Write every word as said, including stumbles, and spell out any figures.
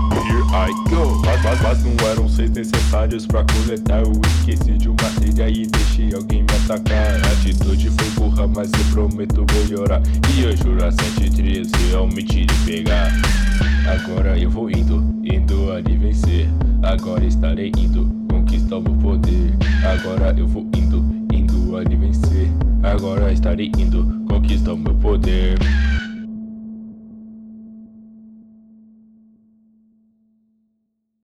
Here I go. Mas, mas, mas não eram seis necessários pra coletar. Eu esqueci de uma trilha e deixei alguém me atacar. A atitude foi burra, mas eu prometo melhorar. E eu juro a sete trilhas realmente irei pegar. Agora eu vou indo, indo ali vencer. Agora estarei indo conquistar o meu poder. Agora eu vou indo, indo ali vencer. Agora estarei indo conquistar o meu poder.